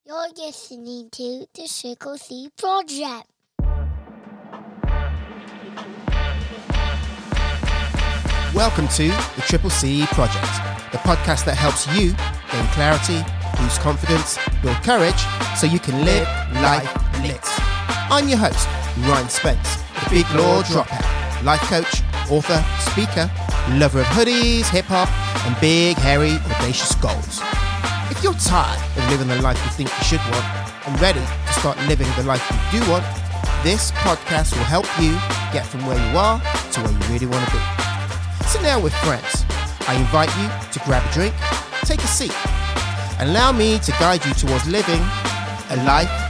You're listening to the Triple C Project. Welcome to the Triple C Project, the podcast that helps you gain clarity, boost confidence, build courage, so you can live life lit. I'm your host, Ryan Spence, the big law dropout, life coach, author, speaker, lover of hoodies, hip-hop, and big, hairy, audacious goals. If you're tired of living the life you think you should want and ready to start living the life you do want, this podcast will help you get from where you are to where you really want to be. So now with friends, I invite you to grab a drink, take a seat, and allow me to guide you towards living a life